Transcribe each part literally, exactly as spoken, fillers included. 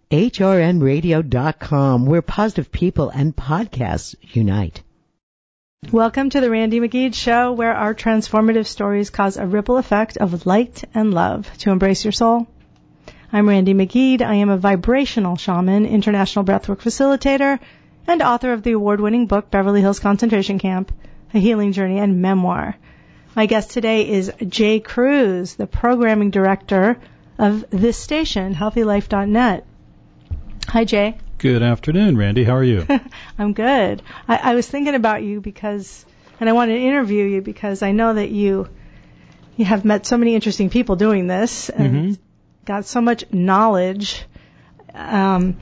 H R N radio dot com, where positive people and podcasts unite. Welcome to the Randy McGee Show, where our transformative stories cause a ripple effect of light and love to embrace your soul. I'm Randy McGee. I am a vibrational shaman, international breathwork facilitator, and author of the award-winning book, Beverly Hills Concentration Camp, A Healing Journey and Memoir. My guest today is Jay Cruz, the programming director of this station, healthy life dot net. Hi, Jay. Good afternoon, Randy. How are you? I'm good. I, I was thinking about you because, and I wanted to interview you because I know that you you have met so many interesting people doing this and mm-hmm. got so much knowledge. Um,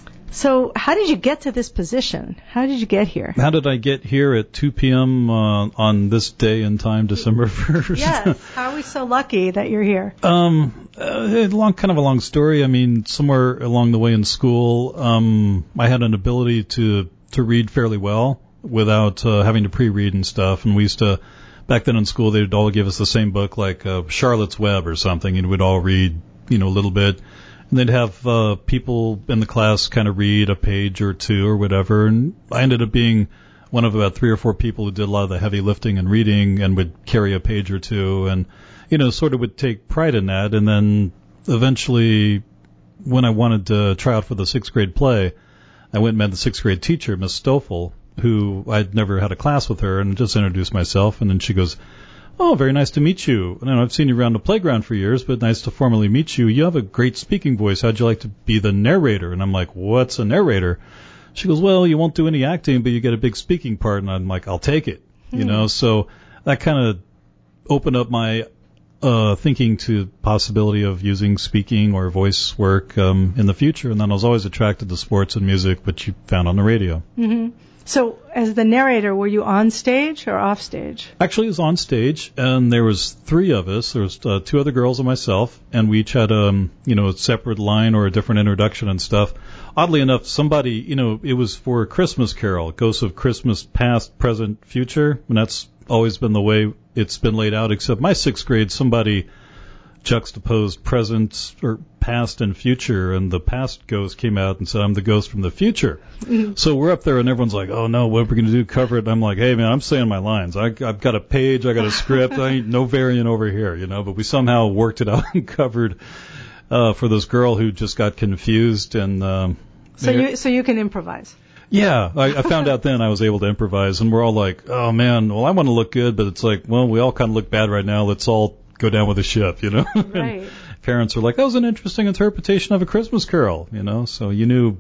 so how did you get to this position? How did you get here? How did I get here at two p.m. Uh, on this day and time, December first? Yes. How are we so lucky that you're here? Um, uh, long, kind of a long story. I mean, somewhere along the way in school, um, I had an ability to, to read fairly well without uh, having to pre-read and stuff. And we used to, back then in school, they'd all give us the same book, like uh, Charlotte's Web or something, and we'd all read, you know, a little bit. And they'd have uh, people in the class kind of read a page or two or whatever. And I ended up being one of about three or four people who did a lot of the heavy lifting and reading and would carry a page or two and, you know, sort of would take pride in that. And then eventually, when I wanted to try out for the sixth grade play, I went and met the sixth grade teacher, Miss Stoffel, who I'd never had a class with her, and just introduced myself. And then she goes, "Oh, very nice to meet you. I know I've seen you around the playground for years, but nice to formally meet you. You have a great speaking voice. How'd you like to be the narrator?" And I'm like, "What's a narrator?" She goes, "Well, you won't do any acting, but you get a big speaking part." And I'm like, "I'll take it." Hmm. You know, so that kind of opened up my uh thinking to possibility of using speaking or voice work um in the future. And then I was always attracted to sports and music, which you found on the radio. Mm-hmm. So, as the narrator, were you on stage or off stage? Actually, it was on stage, and there was three of us. There was uh, two other girls and myself, and we each had um, you know, a separate line or a different introduction and stuff. Oddly enough, somebody, you know, it was for a Christmas Carol, Ghosts of Christmas Past, Present, Future, and that's always been the way it's been laid out. Except my sixth grade, somebody juxtaposed present or past and future, and the past ghost came out and said, "I'm the ghost from the future." Mm-hmm. So we're up there and everyone's like, "Oh no, what are we going to do? Cover it?" And I'm like, "Hey man, I'm saying my lines. I, I've got a page, I got a script. I ain't no variant over here, you know." But we somehow worked it out and covered uh, for this girl who just got confused. And um, so you so you can improvise. Yeah, I, I found out then I was able to improvise, and we're all like, "Oh man, well I want to look good," but it's like, well, we all kind of look bad right now. Let's all go down with the ship, you know. Right. Parents are like, "That was an interesting interpretation of A Christmas Carol," you know. So you knew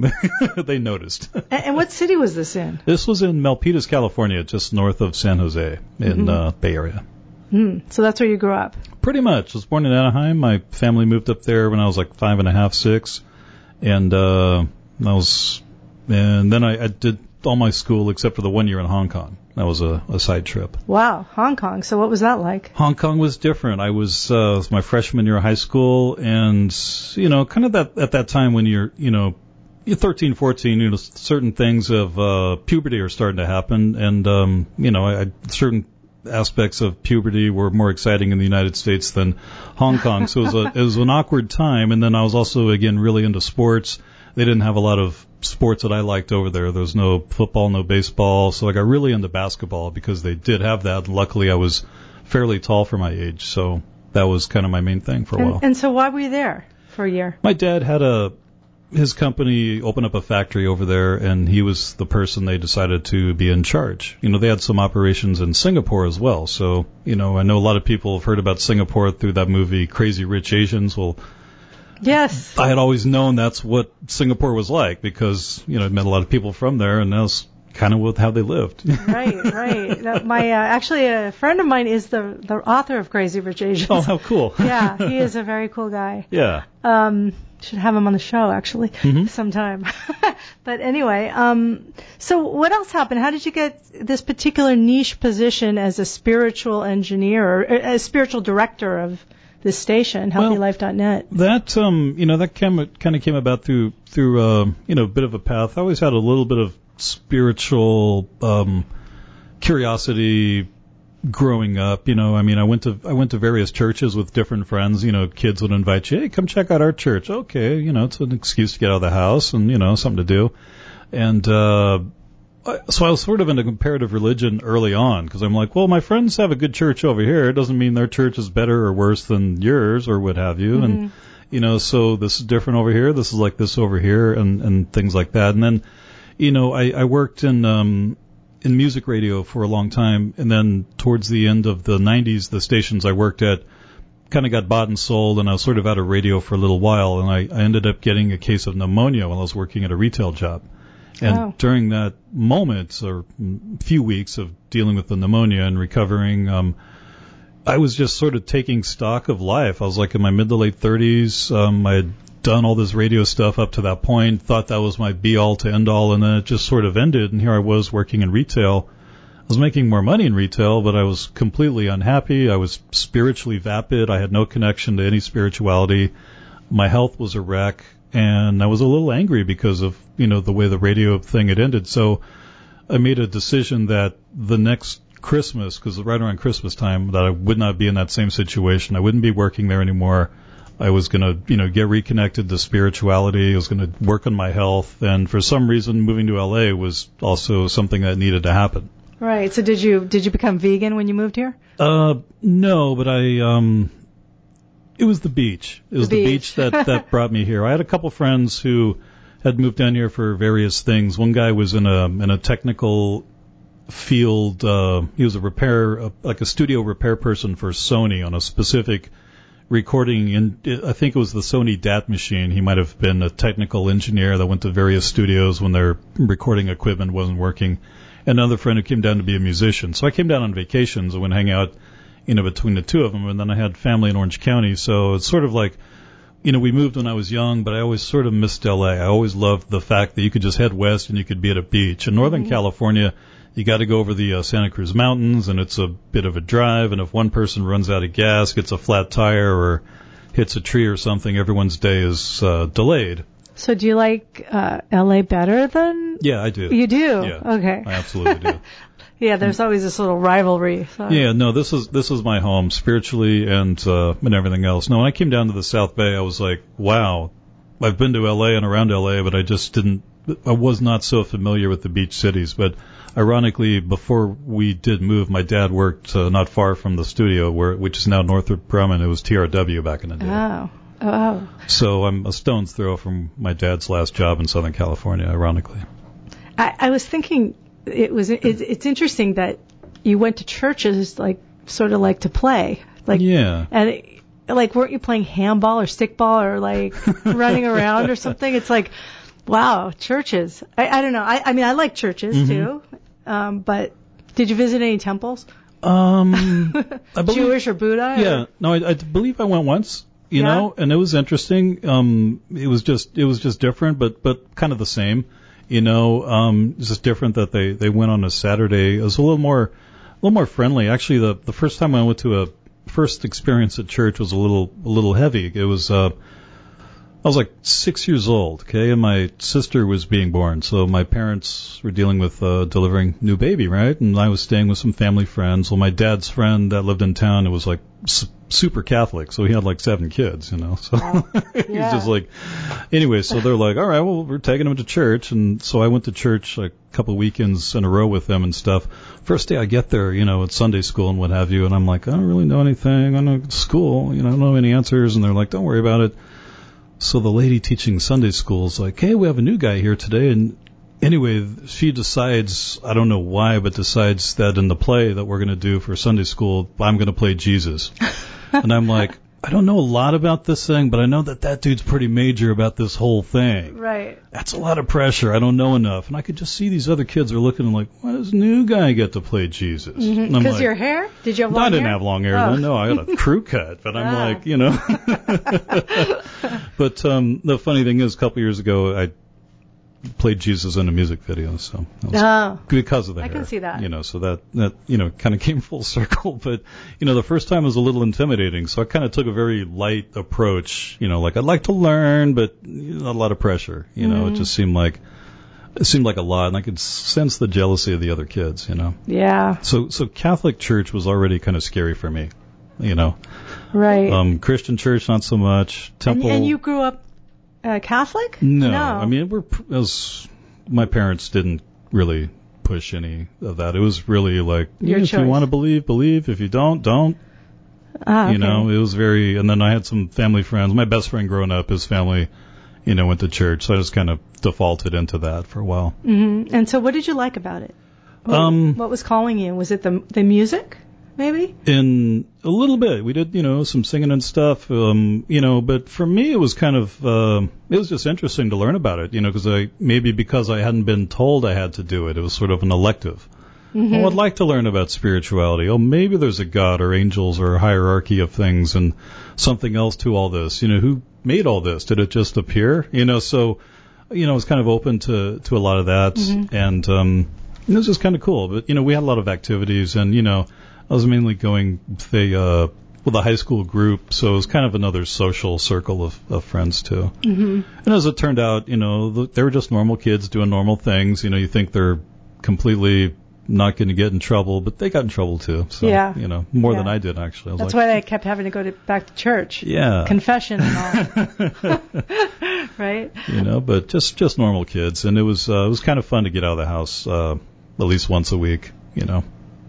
they noticed. And, and what city was this in? This was in Milpitas, California, just north of San Jose in mm-hmm. uh, Bay Area. Mm. So that's where you grew up. Pretty much. I was born in Anaheim. My family moved up there when I was like five and a half, six, and uh, I was, and then I, I did all my school except for the one year in Hong Kong. That was a, a side trip. Wow, Hong Kong. So what was that like? Hong Kong was different. I was, uh, it was my freshman year of high school, and, you know, kind of that at that time when you're, you know, you're thirteen, fourteen, you know, certain things of uh, puberty are starting to happen, and, um, you know, I, certain aspects of puberty were more exciting in the United States than Hong Kong. So it was, a, it was an awkward time, and then I was also, again, really into sports. They didn't have a lot of sports that I liked over there. There was no football, no baseball. So I got really into basketball because they did have that. And luckily, I was fairly tall for my age. So that was kind of my main thing for a and, while. And so why were you there for a year? My dad had a, his company opened up a factory over there, and he was the person they decided to be in charge. You know, they had some operations in Singapore as well. So, you know, I know a lot of people have heard about Singapore through that movie Crazy Rich Asians. Well, yes. I had always known that's what Singapore was like because, you know, I'd met a lot of people from there, and that's kind of how they lived. Right, right. Now, my uh, actually, a friend of mine is the the author of Crazy Rich Asians. Oh, how cool. Yeah, he is a very cool guy. Yeah. Um, should have him on the show, actually, mm-hmm. sometime. But anyway, um, so what else happened? How did you get this particular niche position as a spiritual engineer or a spiritual director of this station, healthy life dot net? Well, that, um, you know, that came, kind of came about through, through, uh, you know, a bit of a path. I always had a little bit of spiritual, um, curiosity growing up, you know, I mean, I went to I went to various churches with different friends. You know, kids would invite you, hey, come check out our church. Okay, you know, it's an excuse to get out of the house and, you know, something to do. And uh, so I was sort of into comparative religion early on because I'm like, well, my friends have a good church over here. It doesn't mean their church is better or worse than yours or what have you. Mm-hmm. And, you know, so this is different over here. This is like this over here and, and things like that. And then, you know, I, I worked in um, in music radio for a long time. And then towards the end of the nineties, the stations I worked at kind of got bought and sold. And I was sort of out of radio for a little while. And I, I ended up getting a case of pneumonia while I was working at a retail job. And oh. during that moment or few weeks of dealing with the pneumonia and recovering, um, I was just sort of taking stock of life. I was like in my mid to late thirties. Um, I had done all this radio stuff up to that point, thought that was my be-all to end-all, and then it just sort of ended. And here I was working in retail. I was making more money in retail, but I was completely unhappy. I was spiritually vapid. I had no connection to any spirituality. My health was a wreck. And I was a little angry because of, you know, the way the radio thing had ended. So I made a decision that the next Christmas, because right around Christmas time, that I would not be in that same situation. I wouldn't be working there anymore. I was going to, you know, get reconnected to spirituality. I was going to work on my health. And for some reason, moving to L A was also something that needed to happen. Right. So did you did you become vegan when you moved here? Uh, no, but I... um It was the beach. It was the the beach, beach that, that brought me here. I had a couple friends who had moved down here for various things. One guy was in a in a technical field. Uh, he was a repair, uh, like a studio repair person for Sony on a specific recording. In, I think it was the Sony D A T machine. He might have been a technical engineer that went to various studios when their recording equipment wasn't working. Another friend who came down to be a musician. So I came down on vacations and would hang out, you know, between the two of them. And then I had family in Orange County. So it's sort of like, you know, we moved when I was young, but I always sort of missed L A. I always loved the fact that you could just head west and you could be at a beach. In Northern mm-hmm. California, you got to go over the uh, Santa Cruz Mountains, and it's a bit of a drive. And if one person runs out of gas, gets a flat tire, or hits a tree or something, everyone's day is uh, delayed. So do you like uh, L A better than? Yeah, I do. You do? Yeah, okay. I absolutely do. Yeah, there's always this little rivalry. So. Yeah, no, this is this is my home spiritually and uh, and everything else. No, when I came down to the South Bay, I was like, wow, I've been to L A and around L A, but I just didn't. I was not so familiar with the beach cities. But ironically, before we did move, my dad worked uh, not far from the studio, where which is now Northrop Grumman. It was T R W back in the day. Oh. Oh. So I'm a stone's throw from my dad's last job in Southern California, ironically. I, I was thinking. It was. It, it's interesting that you went to churches, like sort of like to play, like yeah, and it, like weren't you playing handball or stickball or like running around or something? It's like, wow, churches. I, I don't know. I, I mean, I like churches mm-hmm. too, um, but did you visit any temples? Um, I believe, Jewish or Buddha? Yeah, or? no, I, I believe I went once. You yeah? know, and it was interesting. Um, it was just it was just different, but but kind of the same. You know, um, it's just different that they, they went on a Saturday. It was a little more, a little more friendly. Actually, the, the first time I went to a first experience at church was a little, a little heavy. It was, uh, I was like six years old, okay, and my sister was being born. So my parents were dealing with, uh, delivering new baby, right? And I was staying with some family friends. Well, my dad's friend that lived in town, it was like su- super Catholic. So he had like seven kids, you know, so wow. he's yeah. just like, anyway, so they're like, all right, well, we're taking him to church. And so I went to church like a couple of weekends in a row with them and stuff. First day I get there, you know, it's Sunday school and what have you. And I'm like, I don't really know anything. I know school, you know, I don't know any answers. And they're like, don't worry about it. So the lady teaching Sunday school is like, hey, we have a new guy here today. And anyway, she decides, I don't know why, but decides that in the play that we're going to do for Sunday school, I'm going to play Jesus. And I'm like, I don't know a lot about this thing, but I know that that dude's pretty major about this whole thing. Right. That's a lot of pressure. I don't know enough. And I could just see these other kids are looking and like, why does new guy get to play Jesus? Because mm-hmm. like, your hair? Did you have long hair? I didn't hair? have long hair oh. then. No, I had a crew cut. But I'm ah. like, you know. But um, the funny thing is, a couple years ago, I played Jesus in a music video, so that was oh. because of the I hair. can see that. You know, so that that you know kind of came full circle. But you know, the first time was a little intimidating, so I kind of took a very light approach. You know, like I'd like to learn, but not a lot of pressure. You know, mm-hmm. it just seemed like it seemed like a lot, and I could sense the jealousy of the other kids, you know. Yeah. So so Catholic church was already kind of scary for me, you know. Right. Um, Christian church, not so much. Temple. And, and you grew up uh, Catholic? No. No. I mean, we're as my parents didn't really push any of that. It was really like, Your yeah, if choice. you want to believe, believe. If you don't, don't. Ah, okay. You know, it was very. And then I had some family friends. My best friend growing up, his family, you know, went to church, so I just kind of defaulted into that for a while. Mm-hmm. And so, what did you like about it? What, Um, what was calling you? Was it the the music, maybe? In a little bit, we did, you know, some singing and stuff, um, you know, but for me, it was kind of, uh, it was just interesting to learn about it, you know, because I, maybe because I hadn't been told I had to do it, it was sort of an elective. Mm-hmm. Oh, I'd like to learn about spirituality. Oh, maybe there's a God or angels or a hierarchy of things and something else to all this. You know, who made all this? Did it just appear? You know, so, you know, I was kind of open to, to a lot of that. Mm-hmm. And, um, it was just kind of cool. But, you know, we had a lot of activities and, you know, I was mainly going with a, uh, with a high school group. So it was kind of another social circle of, of friends too. Mm-hmm. And as it turned out, you know, they were just normal kids doing normal things. You know, you think they're completely not going to get in trouble, but they got in trouble too. So, yeah. you know, more yeah. than I did actually. I was That's like, why they kept having to go to, back to church. Yeah. Confession and all. Right? You know, but just, just normal kids. And it was, uh, it was kind of fun to get out of the house, uh, at least once a week, you know.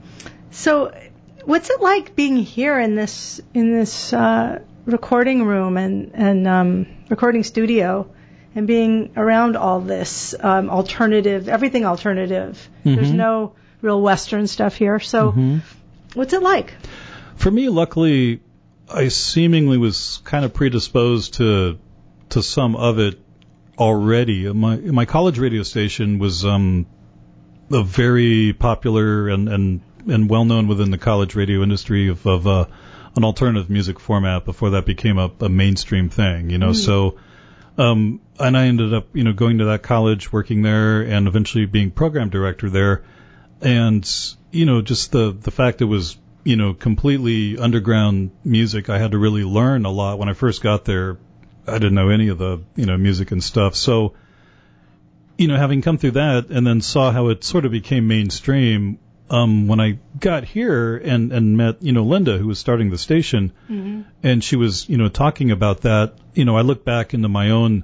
So what's it like being here in this, in this, uh, recording room and, and, um, recording studio and being around all this, um, alternative, everything alternative? Mm-hmm. There's no real Western stuff here. So mm-hmm. what's it like? For me, luckily, I seemingly was kind of predisposed to to some of it already. My my college radio station was um, a very popular and, and, and well known within the college radio industry of, of uh, an alternative music format before that became a, a mainstream thing. You know, mm-hmm. so um, and I ended up you know going to that college, working there, and eventually being program director there. And, you know, just the, the fact it was, you know, completely underground music, I had to really learn a lot. When I first got there, I didn't know any of the, you know, music and stuff. So, you know, having come through that and then saw how it sort of became mainstream, um, when I got here and, and met, you know, Linda, who was starting the station, mm-hmm. and she was, you know, talking about that, you know, I look back into my own,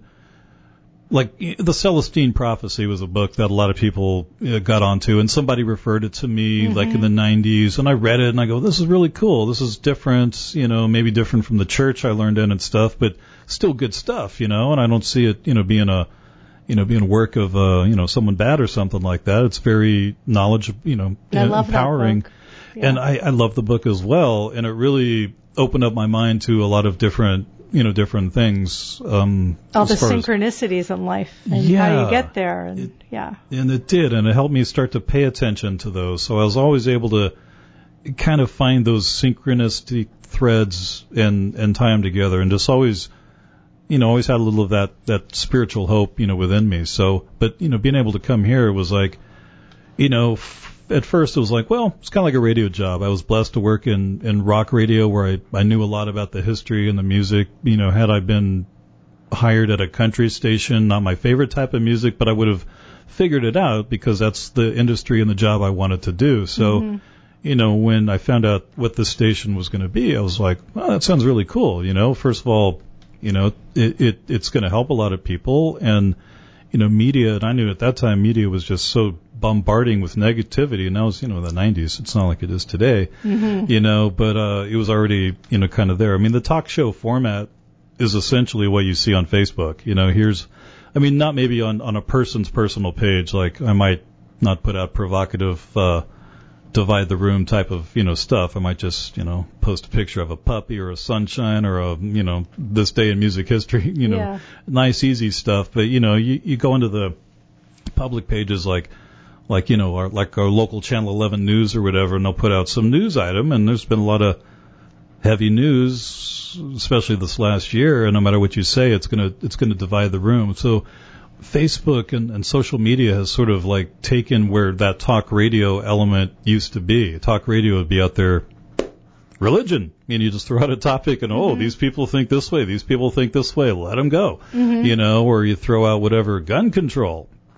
like, the Celestine Prophecy was a book that a lot of people uh, got onto, and somebody referred it to me, mm-hmm. like in the nineties, and I read it, and I go, this is really cool. This is different, you know, maybe different from the church I learned in and stuff, but still good stuff, you know, and I don't see it, you know, being a, you know, being a work of, uh, you know, someone bad or something like that. It's very knowledgeable, you know, I love empowering. That book. Yeah. And I, I love the book as well, and it really opened up my mind to a lot of different, you know, different things. Um, All the synchronicities in life and yeah, how you get there. And it, yeah. And it did. And it helped me start to pay attention to those. So I was always able to kind of find those synchronistic threads and, and tie them together, and just always, you know, always had a little of that, that spiritual hope, you know, within me. So, but, you know, being able to come here was like, you know, f- at first it was like, well, it's kind of like a radio job. I was blessed to work in, in rock radio where I, I knew a lot about the history and the music. You know, had I been hired at a country station, not my favorite type of music, but I would have figured it out because that's the industry and the job I wanted to do. So, mm-hmm. you know, when I found out what this station was going to be, I was like, well, that sounds really cool. You know, first of all, you know, it, it it's going to help a lot of people. And, you know, media, and I knew at that time media was just so bombarding with negativity, and that was, you know, in the nineties. It's not like it is today, mm-hmm. you know, but uh, it was already, you know, kind of there. I mean, the talk show format is essentially what you see on Facebook. You know, here's, I mean, not maybe on, on a person's personal page, like I might not put out provocative, uh, divide the room type of, you know, stuff. I might just, you know, post a picture of a puppy or a sunshine or a, you know, this day in music history, you know, yeah. nice, easy stuff. But, you know, you, you go into the public pages like, like, you know, our, like our local Channel eleven news or whatever, and they'll put out some news item, and there's been a lot of heavy news, especially this last year, and no matter what you say, it's gonna, it's gonna divide the room. So Facebook and, and social media has sort of like taken where that talk radio element used to be. Talk radio would be out there, religion. I mean, you just throw out a topic and, mm-hmm. oh, these people think this way, these people think this way, let them go. Mm-hmm. You know, or you throw out whatever, gun control.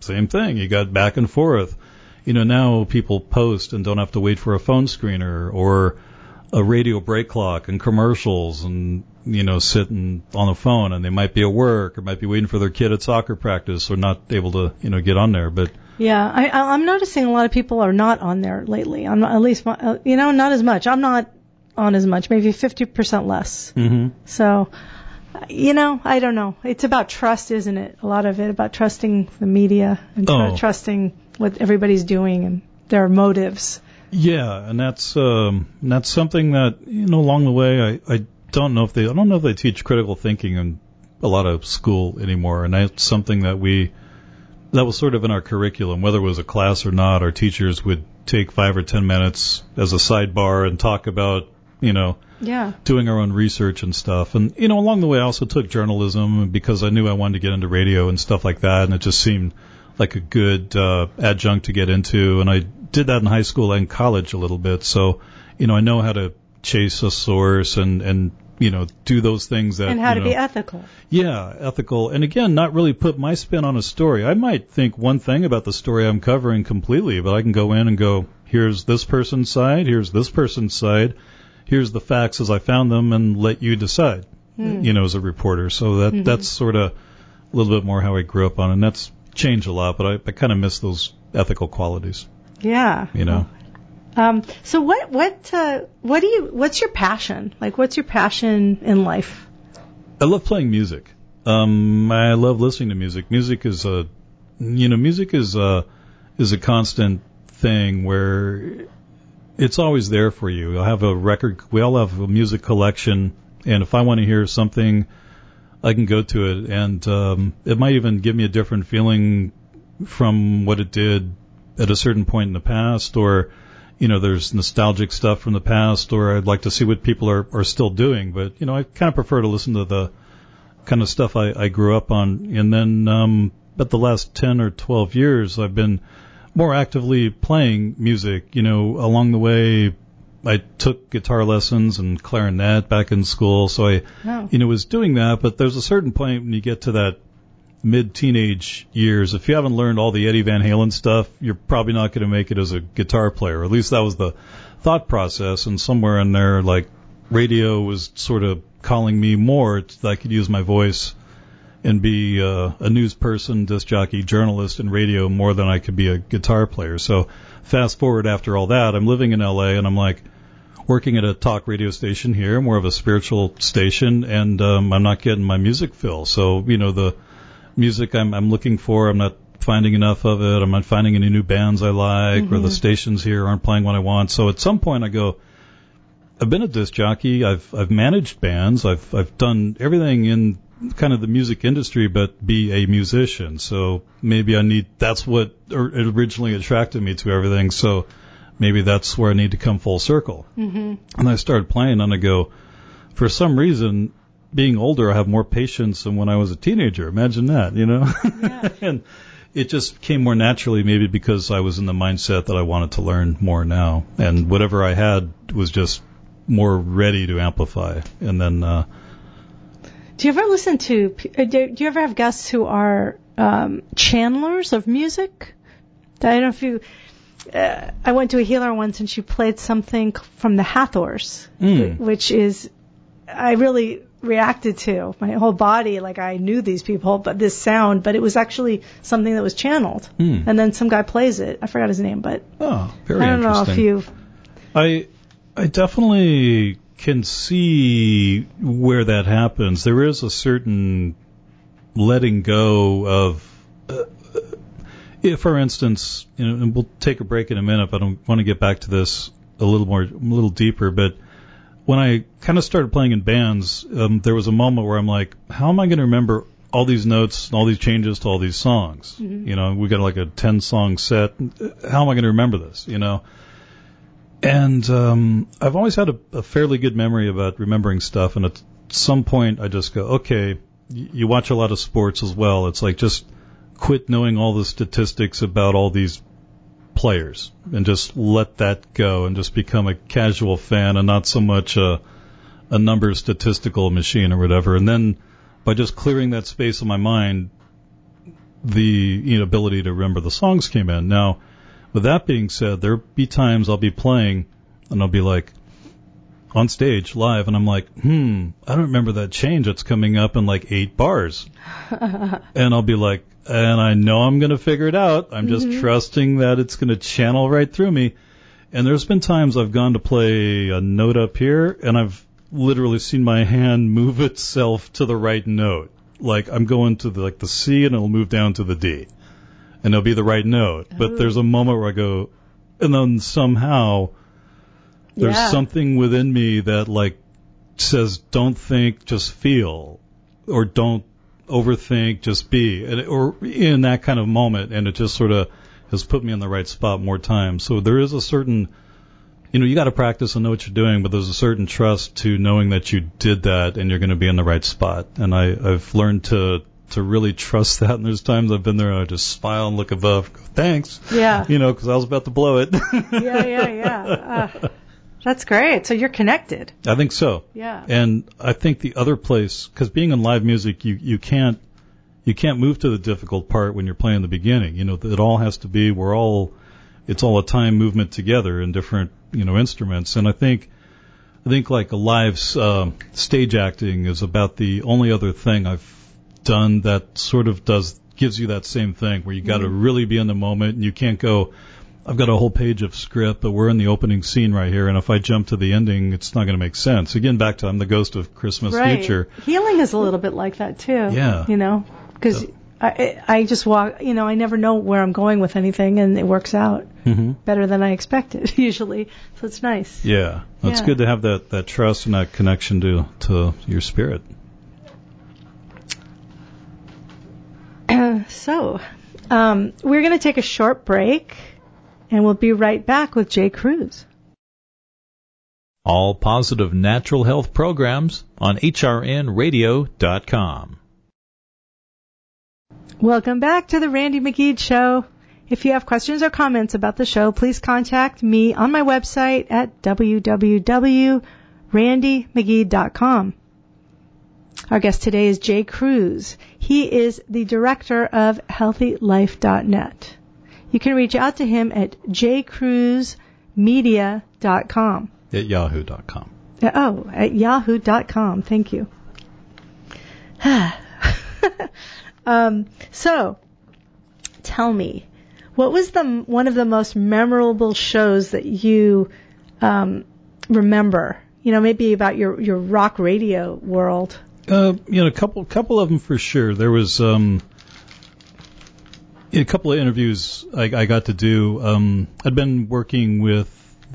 same thing. You got back and forth. You know, now people post and don't have to wait for a phone screener or a radio break clock and commercials and, you know, sitting on the phone, and they might be at work or might be waiting for their kid at soccer practice or not able to, you know, get on there. But yeah, I, I'm noticing a lot of people are not on there lately. I'm not, at least, you know, not as much. I'm not on as much, maybe fifty percent less. Mm-hmm. So, you know, I don't know. It's about trust, isn't it? A lot of it about trusting the media and tr- oh. trusting what everybody's doing and their motives. Yeah, and that's um, that's something that, you know, along the way, I, I don't know if they I don't know if they teach critical thinking in a lot of school anymore, and that's something that we that was sort of in our curriculum, whether it was a class or not. Our teachers would take five or ten minutes as a sidebar and talk about, you know, yeah, doing our own research and stuff. And, you know, along the way, I also took journalism because I knew I wanted to get into radio and stuff like that, and it just seemed like a good uh, adjunct to get into. And I did that in high school and college a little bit. So, you know, I know how to chase a source and, and you know, do those things that... And how you to know, be ethical. Yeah, ethical. And again, not really put my spin on a story. I might think one thing about the story I'm covering completely, but I can go in and go, here's this person's side, here's this person's side, here's the facts as I found them, and let you decide, mm. you know, as a reporter. So that mm-hmm. that's sort of a little bit more how I grew up on, and that's changed a lot, but I, I kind of miss those ethical qualities. Yeah. You know. Um, so what what uh, what do you what's your passion? Like, what's your passion in life? I love playing music. Um, I love listening to music. Music is a, you know, music is a is a constant thing where it's always there for you. I have a record. We all have a music collection, and if I want to hear something, I can go to it, and um, it might even give me a different feeling from what it did at a certain point in the past, or, you know, there's nostalgic stuff from the past, or I'd like to see what people are, are still doing. But, you know, I kind of prefer to listen to the kind of stuff I, I grew up on. And then, um, but the last ten or twelve years, I've been more actively playing music. You know, along the way, I took guitar lessons and clarinet back in school. So I, oh. you know, was doing that. But there's a certain point when you get to that mid-teenage years, if you haven't learned all the Eddie Van Halen stuff, you're probably not going to make it as a guitar player. At least that was the thought process. And somewhere in there, like, radio was sort of calling me more. I could use my voice and be uh, a news person, disc jockey, journalist in radio more than I could be a guitar player. So fast forward after all that, I'm living in L A, and I'm like working at a talk radio station here, more of a spiritual station, and um, I'm not getting my music fill. So, you know, the music I'm, I'm looking for, I'm not finding enough of it. I'm not finding any new bands I like, mm-hmm. or the stations here aren't playing what I want. So at some point I go, I've been a disc jockey, I've I've managed bands, I've I've done everything in kind of the music industry, but be a musician. So maybe I need, that's what originally attracted me to everything. So maybe that's where I need to come full circle. Mm-hmm. And I started playing, and I go, for some reason, being older, I have more patience than when I was a teenager. Imagine that, you know? Yeah. And it just came more naturally, maybe because I was in the mindset that I wanted to learn more now. And whatever I had was just more ready to amplify. And then... Uh, do you ever listen to... Do you ever have guests who are um, channelers of music? I don't know if you... Uh, I went to a healer once, and she played something from the Hathors, mm. which is... I really... reacted to my whole body, like I knew these people, but this sound, but it was actually something that was channeled. Mm. And then some guy plays it. I forgot his name, but oh, very I don't know interesting. if you. I I definitely can see where that happens. There is a certain letting go of. Uh, if, for instance, you know, and we'll take a break in a minute, but I want to get back to this a little more, a little deeper, but. When I kind of started playing in bands, um, there was a moment where I'm like, how am I going to remember all these notes and all these changes to all these songs? Mm-hmm. You know, we got like a ten song set. How am I going to remember this? You know, and um, I've always had a, a fairly good memory about remembering stuff. And at some point, I just go, okay, you watch a lot of sports as well. It's like just quit knowing all the statistics about all these players and just let that go and just become a casual fan and not so much a, a number statistical machine or whatever. And then by just clearing that space in my mind, the you know, ability to remember the songs came in. Now, with that being said, there'll be times I'll be playing and I'll be like, on stage live, and I'm like, hmm, I don't remember that change that's coming up in like eight bars. And I'll be like, and I know I'm going to figure it out. I'm just mm-hmm. trusting that it's going to channel right through me. And there's been times I've gone to play a note up here, and I've literally seen my hand move itself to the right note. Like I'm going to the, like the C, and it'll move down to the D, and it'll be the right note. Ooh. But there's a moment where I go, and then somehow there's yeah. something within me that like says, don't think, just feel, or don't overthink, just be, and, or in that kind of moment, and it just sort of has put me in the right spot more times. So there is a certain, you know, you got to practice and know what you're doing, but there's a certain trust to knowing that you did that and you're going to be in the right spot. And I, I've learned to to really trust that. And there's times I've been there and I just smile and look above, go, thanks, yeah, you know, because I was about to blow it. yeah, yeah, yeah. Uh. That's great. So you're connected. I think so. Yeah. And I think the other place, because being in live music, you, you can't you can't move to the difficult part when you're playing the beginning. You know, it all has to be, we're all, it's all a time movement together in different, you know, instruments. And I think, I think like a live uh, stage acting is about the only other thing I've done that sort of does, gives you that same thing where you got to mm-hmm. really be in the moment and you can't go, I've got a whole page of script, but we're in the opening scene right here, and if I jump to the ending, it's not going to make sense. Again, back to I'm the ghost of Christmas right. Future. Healing is a little bit like that, too. Yeah. You know, because so. I, I just walk, you know, I never know where I'm going with anything, and it works out mm-hmm. better than I expected, usually. So it's nice. Yeah. It's yeah. good to have that, that trust and that connection to, to your spirit. so, um, we're going to take a short break. And we'll be right back with Jay Cruz. All positive natural health programs on H R N radio dot com. Welcome back to the Randy McGee Show. If you have questions or comments about the show, please contact me on my website at w w w dot randy mcgee dot com. Our guest today is Jay Cruz. He is the director of healthy life dot net. You can reach out to him at j cruz media dot com. At yahoo dot com. Oh, at yahoo dot com. Thank you. um, so, tell me, what was the one of the most memorable shows that you um, remember? You know, maybe about your, your rock radio world. Uh, you know, a couple couple of them for sure. There was um, a couple of interviews I, I got to do. Um, I'd been working with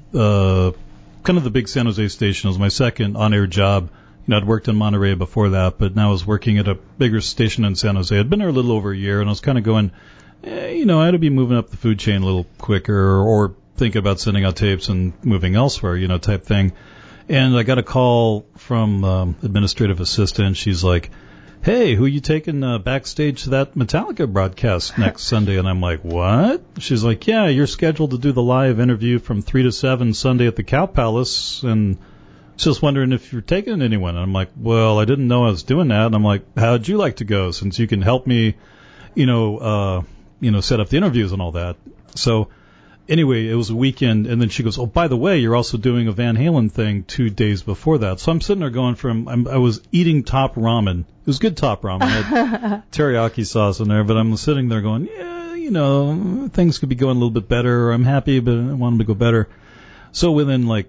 uh, kind of the big San Jose station. It was my second on-air job. You know, I'd worked in Monterey before that, but now I was working at a bigger station in San Jose. I'd been there a little over a year, and I was kind of going, eh, you know, I had to be moving up the food chain a little quicker, or thinking about sending out tapes and moving elsewhere, you know, type thing. And I got a call from um, administrative assistant. She's like, hey, who you taking uh, backstage to that Metallica broadcast next Sunday? And I'm like, what? She's like, yeah, you're scheduled to do the live interview from three to seven Sunday at the Cow Palace, and just wondering if you're taking anyone. And I'm like, well, I didn't know I was doing that. And I'm like, how'd you like to go, since you can help me, you know, uh, you know, set up the interviews and all that. So anyway, it was a weekend, and then she goes, oh, by the way, you're also doing a Van Halen thing two days before that. So I'm sitting there going from, I'm, I was eating top ramen. It was good top ramen. It had teriyaki sauce in there, but I'm sitting there going, yeah, you know, things could be going a little bit better. Or I'm happy, but I want them to go better. So within like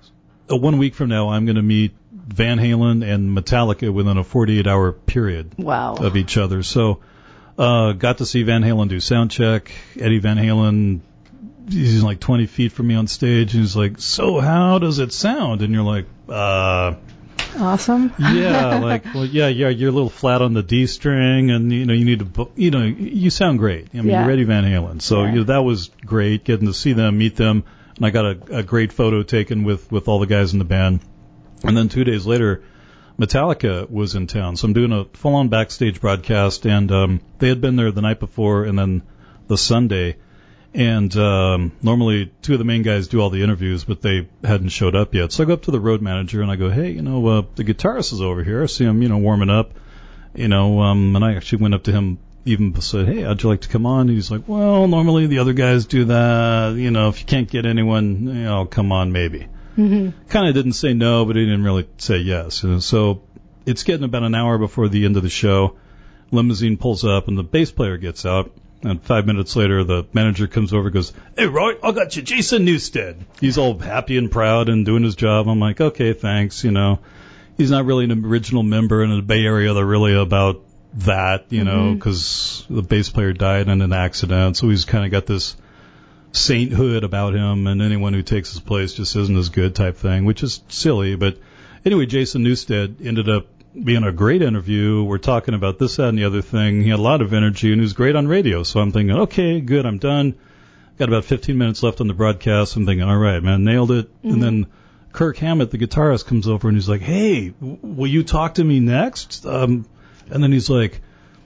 a one week from now, I'm going to meet Van Halen and Metallica within a forty-eight hour period wow. of each other. So uh, got to see Van Halen do sound check. Eddie Van Halen, he's like twenty feet from me on stage, and he's like, so how does it sound? And you're like, uh... awesome. yeah, like, well, yeah, yeah, you're a little flat on the D string, and, you know, you need to, you know, you sound great. I mean, yeah. you're Eddie Van Halen. So, yeah. you know, that was great, getting to see them, meet them, and I got a, a great photo taken with, with all the guys in the band. And then two days later, Metallica was in town, so I'm doing a full-on backstage broadcast, and um, they had been there the night before, and then the Sunday. And um, normally two of the main guys do all the interviews, but they hadn't showed up yet. So I go up to the road manager and I go, hey, you know, uh, the guitarist is over here. I see him, you know, warming up, you know, um, and I actually went up to him even said, hey, how'd you like to come on? And he's like, well, normally the other guys do that. You know, if you can't get anyone, you know, come on, maybe. Mm-hmm. Kind of didn't say no, but he didn't really say yes. And so it's getting about an hour before the end of the show. Limousine pulls up, and the bass player gets out. And five minutes later, the manager comes over and goes, hey, Roy, I got you Jason Newsted. He's all happy and proud and doing his job. I'm like, okay, thanks, you know. He's not really an original member, and in the Bay Area, they're really about that, you know, because mm-hmm. the bass player died in an accident. So he's kind of got this sainthood about him, and anyone who takes his place just isn't as good type thing, which is silly. But anyway, Jason Newsted ended up being a great interview. We're talking about this, that, and the other thing. He had a lot of energy, and he was great on radio. So I'm thinking, okay, good, I'm done. Got about fifteen minutes left on the broadcast. I'm thinking, all right, man, nailed it. Mm-hmm. And then Kirk Hammett, the guitarist, comes over, and he's like, hey, will you talk to me next? Um, and then he's like,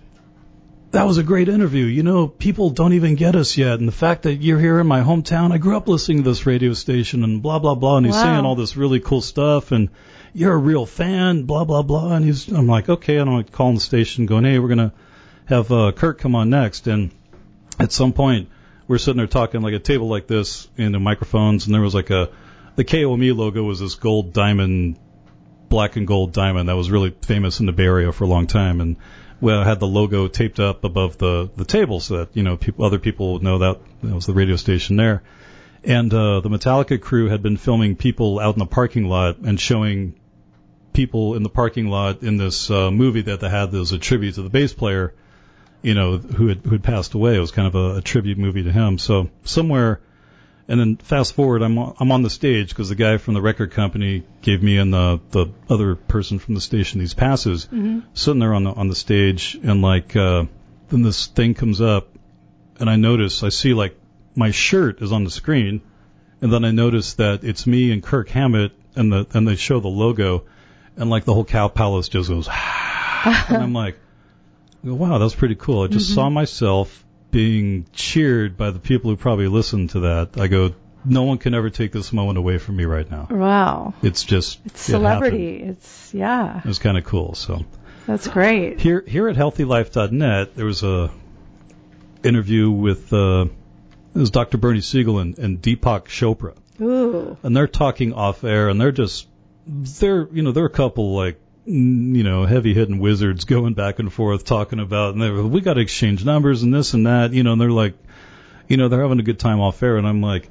that was a great interview. You know, people don't even get us yet. And the fact that you're here in my hometown, I grew up listening to this radio station and blah, blah, blah. And he's wow. saying all this really cool stuff. And you're a real fan, blah, blah, blah. And he's, I'm like, okay. And I'm calling the station going, hey, we're going to have uh, Kirk come on next. And at some point, we're sitting there talking like a table like this in the microphones. And there was like a, the K O M E logo was this gold diamond, black and gold diamond that was really famous in the Bay Area for a long time. And well, I had the logo taped up above the, the table so that, you know, people, other people would know that that was the radio station there. And uh, the Metallica crew had been filming people out in the parking lot and showing people in the parking lot in this uh, movie that they had that was a tribute to the bass player, you know, who had, who had passed away. It was kind of a, a tribute movie to him. So somewhere, and then fast forward, I'm on, I'm on the stage because the guy from the record company gave me and the the other person from the station these passes. Mm-hmm. Sitting there on the on the stage, and like uh, then this thing comes up, and I notice I see like my shirt is on the screen, and then I notice that it's me and Kirk Hammett, and the and they show the logo, and like the whole Cow Palace just goes, and I'm like, wow, that's pretty cool. I just mm-hmm. saw myself being cheered by the people who probably listened to that. I go, no one can ever take this moment away from me right now. Wow. It's just it's celebrity. It it's yeah. It was kind of cool. So that's great. Here here at healthy life dot net, there was a interview with uh, it was Doctor Bernie Siegel and, and Deepak Chopra. Ooh. And they're talking off air, and they're just they're you know they're a couple like you know, heavy hitting wizards going back and forth talking about, and they're, we got to exchange numbers and this and that, you know, and they're like, you know, they're having a good time off air. And I'm like,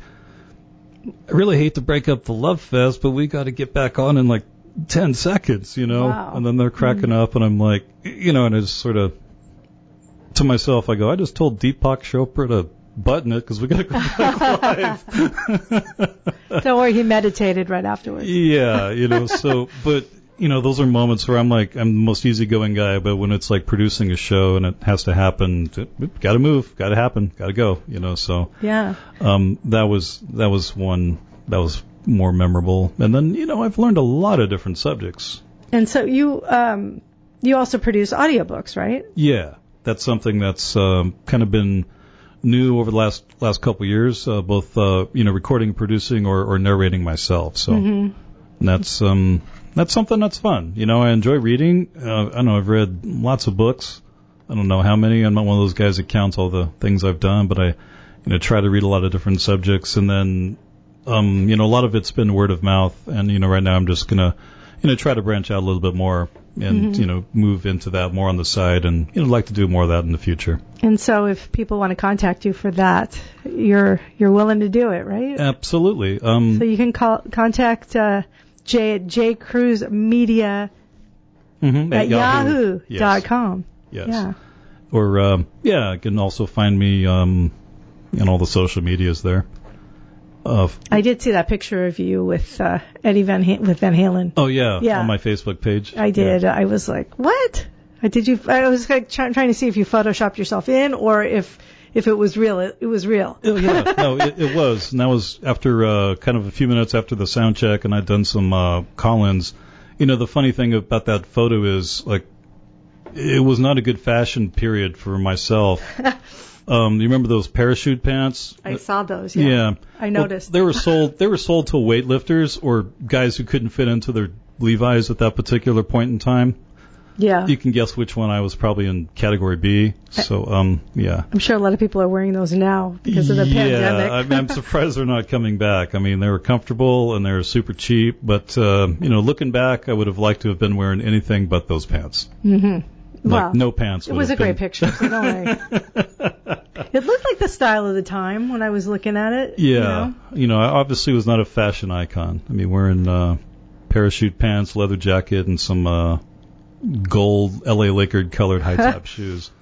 I really hate to break up the love fest, but we got to get back on in like ten seconds, you know, wow. and then they're cracking mm-hmm. up, and I'm like, you know, and I just sort of, to myself, I go, I just told Deepak Chopra to button it because we got to go back live. Don't worry, he meditated right afterwards. Yeah, you know, so, but, you know, those are moments where I'm like, I'm the most easygoing guy, but when it's like producing a show and it has to happen, got to move, got to happen, got to go, you know, so. Yeah. Um, that was, that was one, that was more memorable. And then, you know, I've learned a lot of different subjects. And so you, um, you also produce audiobooks, right? Yeah. That's something that's, um, kind of been new over the last, last couple of years, uh, both, uh, you know, recording, producing, or, or narrating myself. So mm-hmm. and that's, um, That's something that's fun. You know, I enjoy reading. Uh, I know I've read lots of books. I don't know how many. I'm not one of those guys that counts all the things I've done, but I, you know, try to read a lot of different subjects. And then, um, you know, a lot of it's been word of mouth. And, you know, right now I'm just going to, you know, try to branch out a little bit more and, mm-hmm. you know, move into that more on the side and, you know, like to do more of that in the future. And so if people want to contact you for that, you're, you're willing to do it, right? Absolutely. Um, so you can call, contact, uh, J at J Cruz Media mm-hmm, at, at yahoo dot com. Yes. yes. Yeah. Or, um, yeah, you can also find me um, in all the social medias there. Uh, I did see that picture of you with uh, Eddie Van ha- with Van Halen. Oh, yeah, yeah, on my Facebook page. I did. Yeah. I was like, what? Did you? I was like try, trying to see if you photoshopped yourself in or if if it was real. It, it was real. Oh, yeah, no, it, it was. And that was after uh, kind of a few minutes after the sound check, and I'd done some uh, call-ins. You know, the funny thing about that photo is, like, it was not a good fashion period for myself. um, you remember those parachute pants? I saw those. Yeah, yeah. I noticed. Well, they were sold. They were sold to weightlifters or guys who couldn't fit into their Levi's at that particular point in time. Yeah. You can guess which one I was probably in category B. So, um, yeah. I'm sure a lot of people are wearing those now because of the yeah, pandemic. I mean, I'm surprised they're not coming back. I mean, they were comfortable and they were super cheap, but, uh, you know, looking back, I would have liked to have been wearing anything but those pants. Mm-hmm. Like, well, no pants. It was a been. great picture, so don't worry. It looked like the style of the time when I was looking at it. Yeah. You know, you know I obviously was not a fashion icon. I mean, wearing, uh, parachute pants, leather jacket, and some, uh, gold L A Laker colored high top shoes.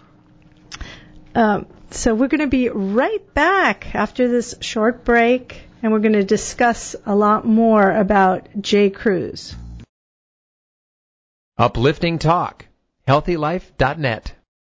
Um, so we're going to be right back after this short break, and we're going to discuss a lot more about J. Cruz. Uplifting Talk. healthy life dot net.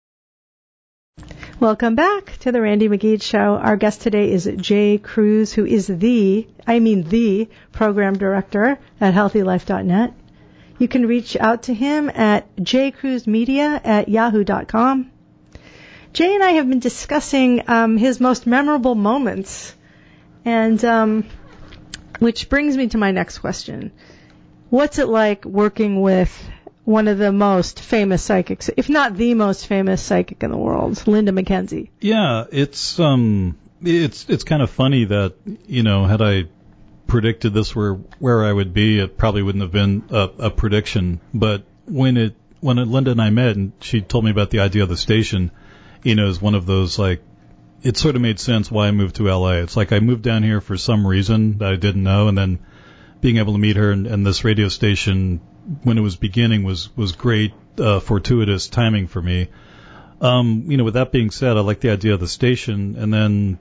Welcome back to the Randy McGee Show. Our guest today is Jay Cruz, who is the, I mean the, program director at healthy life dot net. You can reach out to him at jcruzmedia at yahoo dot com. Jay and I have been discussing um, his most memorable moments, and um, which brings me to my next question. What's it like working with one of the most famous psychics, if not the most famous psychic in the world, Linda McKenzie? Yeah, it's um, it's it's kind of funny that, you know, had I predicted this were where I would be, it probably wouldn't have been a, a prediction. But when it when it, Linda and I met, and she told me about the idea of the station, you know, is one of those, like, it sort of made sense why I moved to L A. It's like I moved down here for some reason that I didn't know, and then being able to meet her and, and this radio station when it was beginning was was great, uh, fortuitous timing for me. Um, you know, with that being said, I like the idea of the station, and then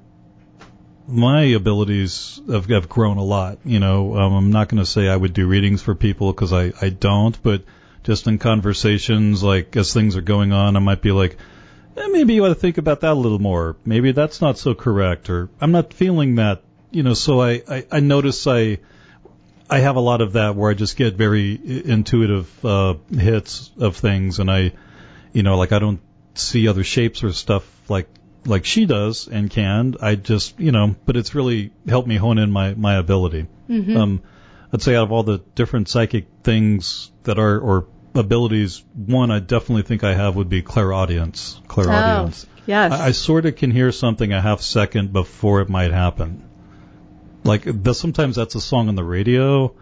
my abilities have, have grown a lot. You know, um, I'm not going to say I would do readings for people because I, I don't, but just in conversations, like as things are going on, I might be like, eh, maybe you ought to think about that a little more. Maybe that's not so correct, or I'm not feeling that, you know, so I, I, I notice I, I have a lot of that where I just get very intuitive, uh, hits of things, and I, you know, like I don't see other shapes or stuff like, like she does and can. I just, you know, but it's really helped me hone in my, my ability. Mm-hmm. Um, I'd say out of all the different psychic things that are, or abilities, one I definitely think I have would be clairaudience. Clairaudience. Oh, yes. I, I sort of can hear something a half second before it might happen. Like, the, sometimes that's a song on the radio.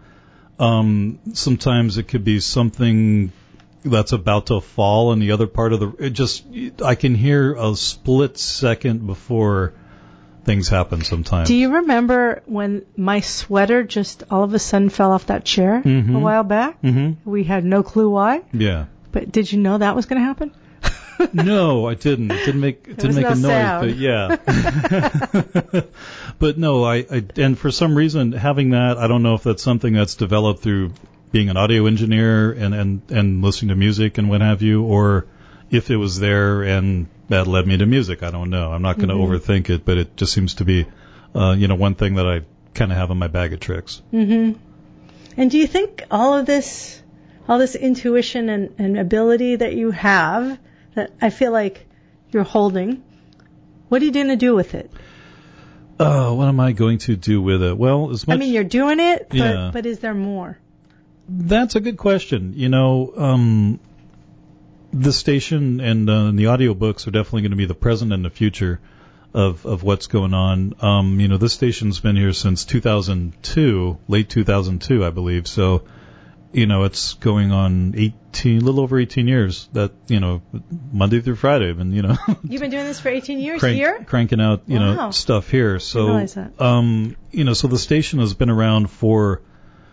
Um, sometimes it could be something that's about to fall in the other part of the, it just, I can hear a split second before things happen sometimes. Do you remember when my sweater just all of a sudden fell off that chair mm-hmm. a while back? Mm-hmm. We had no clue why. Yeah. But did you know that was going to happen? No, I didn't. It didn't make it didn't make no a noise, sound. but yeah. But no, I, I and for some reason having that, I don't know if that's something that's developed through being an audio engineer and and and listening to music and what have you, or if it was there and that led me to music. I don't know. I'm not going to mm-hmm. overthink it, but it just seems to be, uh, you know, one thing that I kind of have in my bag of tricks. Mm-hmm. And do you think all of this, all this intuition and, and ability that you have, that I feel like you're holding, what are you going to do with it? Oh, uh, what am I going to do with it? Well, as much. I mean, you're doing it, but, yeah. but is there more? That's a good question. You know, um, the station and, uh, the audiobooks are definitely going to be the present and the future of, of what's going on. Um, you know, this station's been here since two thousand two, late two thousand two, I believe. So, you know, it's going on eighteen, a little over eighteen years. That, you know, Monday through Friday, and you know, you've been doing this for eighteen years crank, here, cranking out, you wow. know, stuff here. So, I realize that. um, you know, so the station has been around for,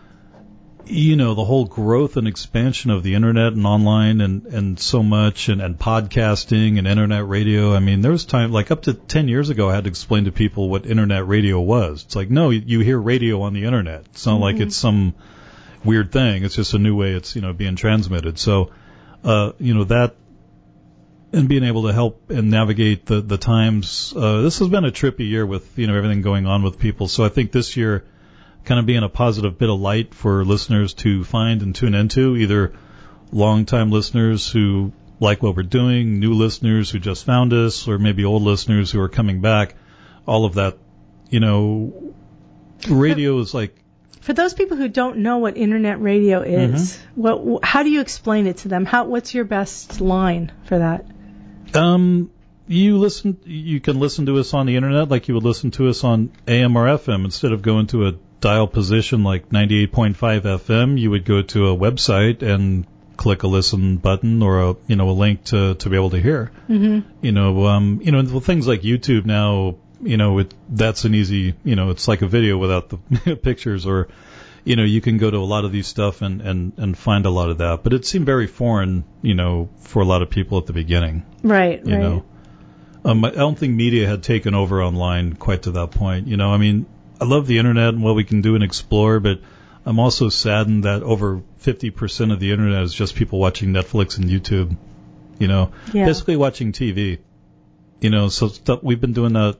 you know, the whole growth and expansion of the internet and online and, and so much, and, and podcasting and internet radio. I mean, there was time, like up to ten years ago, I had to explain to people what internet radio was. It's like, no, you hear radio on the internet. It's not mm-hmm. like it's some weird thing. It's just a new way it's, you know, being transmitted. So, uh, you know, that, and being able to help and navigate the, the times, uh, this has been a trippy year with, you know, everything going on with people. So I think this year, kind of being a positive bit of light for listeners to find and tune into, either long-time listeners who like what we're doing, new listeners who just found us, or maybe old listeners who are coming back. All of that, you know, radio is like, For those people who don't know what internet radio is, mm-hmm. what how do you explain it to them? How what's your best line for that? Um, you listen. You can listen to us on the internet like you would listen to us on A M or F M. Instead of going to a dial position like ninety-eight point five F M, you would go to a website and click a listen button or a you know a link to to be able to hear. Mm-hmm. You know, um, you know, things like YouTube now. You know, it, that's an easy, you know, it's like a video without the pictures, or, you know, you can go to a lot of these stuff and, and, and find a lot of that. But it seemed very foreign, you know, for a lot of people at the beginning. Right, you right. know, um, I don't think media had taken over online quite to that point. You know, I mean, I love the internet and what we can do and explore, but I'm also saddened that over fifty percent of the internet is just people watching Netflix and YouTube, you know, yeah. basically watching T V. You know, so stuff, we've been doing that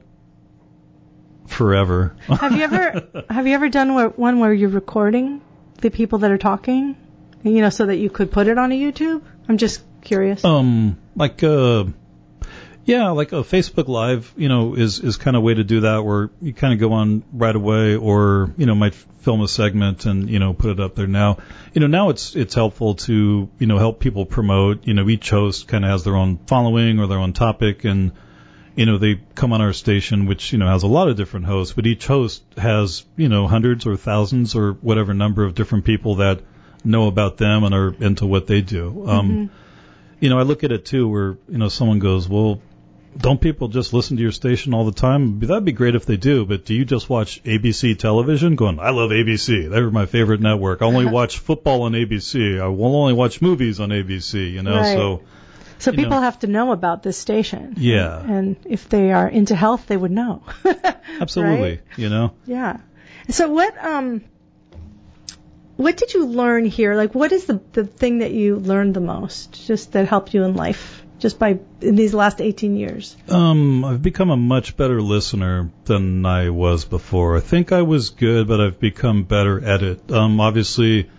forever. Have you ever have you ever done where, one where you're recording the people that are talking, you know, so that you could put it on a YouTube? I'm just curious. Um, like uh, yeah, like a Facebook Live, you know, is is kind of a way to do that where you kind of go on right away, or you know, might film a segment and you know put it up there. Now, you know, now it's it's helpful to you know help people promote. You know, each host kind of has their own following or their own topic, and you know, they come on our station, which, you know, has a lot of different hosts, but each host has, you know, hundreds or thousands or whatever number of different people that know about them and are into what they do. Um, mm-hmm. You know, I look at it too where, you know, someone goes, well, don't people just listen to your station all the time? That'd be great if they do, but do you just watch A B C television? Going, I love A B C. They're my favorite network. I only watch football on A B C. I will only watch movies on A B C, you know, right. so... So you people know. have to know about this station. Yeah. And, and if they are into health, they would know. Absolutely. Right? You know? Yeah. So what um what did you learn here? Like what is the the thing that you learned the most, just that helped you in life, just by in these last eighteen years? Um, I've become a much better listener than I was before. I think I was good, but I've become better at it. Um, obviously,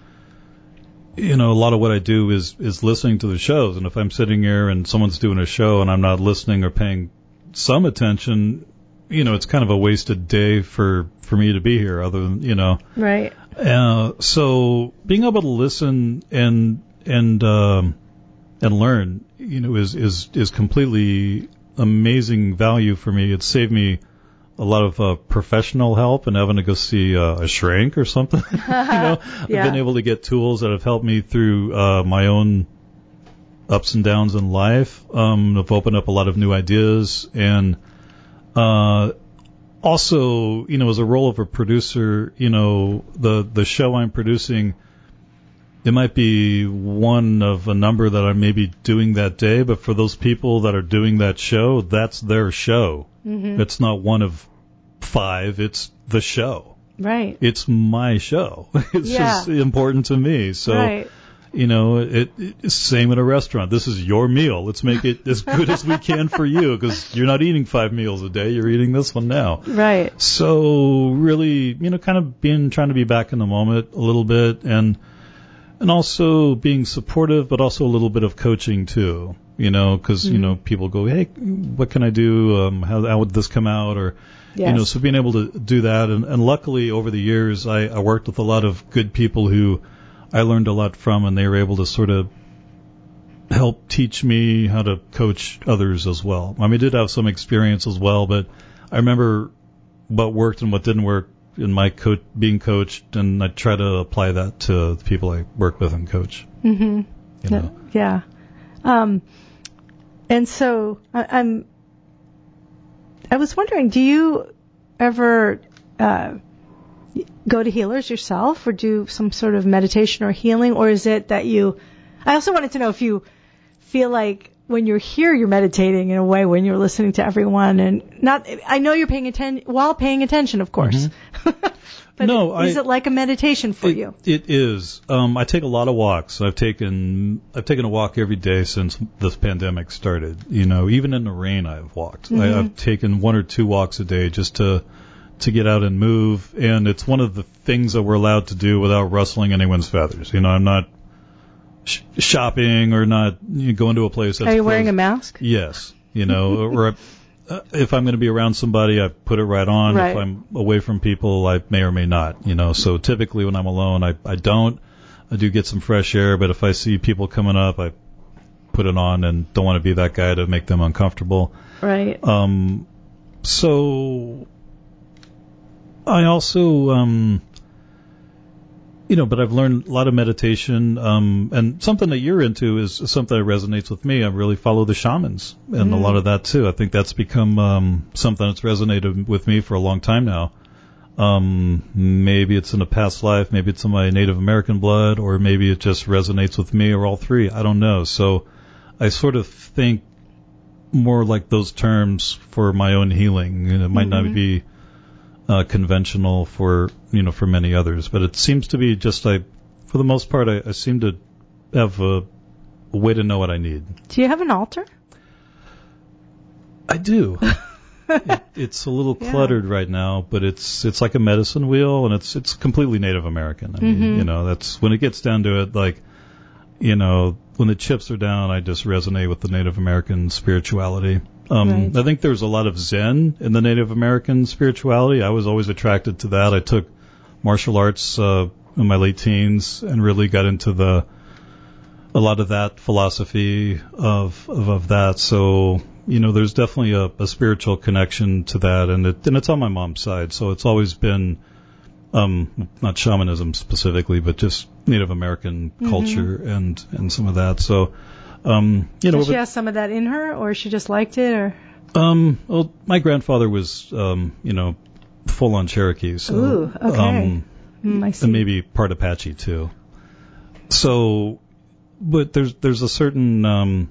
you know, a lot of what I do is, is listening to the shows. And if I'm sitting here and someone's doing a show and I'm not listening or paying some attention, you know, it's kind of a wasted day for, for me to be here other than, you know. Right. Uh, so being able to listen and, and, um, and learn, you know, is, is, is completely amazing value for me. It's saved me a lot of uh, professional help and having to go see uh, a shrink or something. you know, yeah. I've been able to get tools that have helped me through uh, my own ups and downs in life. Um, I've opened up a lot of new ideas, and uh, also, you know, as a role of a producer, you know, the the show I'm producing, it might be one of a number that I may be doing that day, but for those people that are doing that show, that's their show. Mm-hmm. It's not one of five. It's the show. Right. It's my show. It's yeah. just important to me. So, right. you know, it, it's same at a restaurant. This is your meal. Let's make it as good as we can for you, because you're not eating five meals a day. You're eating this one now. Right. So really, you know, kind of being, trying to be back in the moment a little bit, and and also being supportive, but also a little bit of coaching too. You know, because, mm-hmm. you know, people go, hey, what can I do? Um, how, how would this come out? Or, yes. you know, so being able to do that. And, and luckily, over the years, I, I worked with a lot of good people who I learned a lot from, and they were able to sort of help teach me how to coach others as well. I mean, I did have some experience as well, but I remember what worked and what didn't work in my co- being coached, and I try to apply that to the people I work with and coach. Mm-hmm. You know? Yeah. Um, And so I, I'm, I was wondering, do you ever uh, go to healers yourself, or do some sort of meditation or healing, or is it that you, I also wanted to know if you feel like when you're here, you're meditating in a way when you're listening to everyone, and not, I know you're paying attention, while paying attention, of course. Mm-hmm. But no, is I, it like a meditation for it, you? It is. Um, I take a lot of walks. I've taken I've taken a walk every day since this pandemic started. You know, even in the rain, I've walked. Mm-hmm. I, I've taken one or two walks a day just to to get out and move. And it's one of the things that we're allowed to do without rustling anyone's feathers. You know, I'm not sh- shopping or not you know, going to a place that's Are you closed. wearing a mask? Yes. You know, or uh, if I'm going to be around somebody, I put it right on. Right. If I'm away from people, I may or may not, you know. So typically when I'm alone, I, I don't. I do get some fresh air, but if I see people coming up, I put it on and don't want to be that guy to make them uncomfortable. Right. Um, so I also, um, you know, but I've learned a lot of meditation, um, and something that you're into is something that resonates with me. I really follow the shamans and Mm. a lot of that too. I think that's become, um, something that's resonated with me for a long time now. Um, maybe it's in a past life, maybe it's in my Native American blood, or maybe it just resonates with me, or all three. I don't know. So I sort of think more like those terms for my own healing. And it might Mm-hmm. not be uh, conventional for, you know, for many others, but it seems to be just like, for the most part, I, I seem to have a, a way to know what I need. Do you have an altar? I do. it, it's a little Yeah. cluttered right now, but it's it's like a medicine wheel, and it's it's completely Native American. I mean, Mm-hmm. you know, that's when it gets down to it. Like, you know, when the chips are down, I just resonate with the Native American spirituality. Um, Right. I think there's a lot of Zen in the Native American spirituality. I was always attracted to that. I took martial arts uh, in my late teens and really got into the a lot of that philosophy of of, of that. So, you know, there's definitely a, a spiritual connection to that, and it and it's on my mom's side. So it's always been um, not shamanism specifically, but just Native American Mm-hmm. culture and and some of that. So, um, you know, Did she but- have some of that in her, or she just liked it, or? um, well, my grandfather was, um, you know, full on Cherokee, so Ooh, okay. um, Mm, I see. and maybe part Apache too. So, but there's there's a certain, um,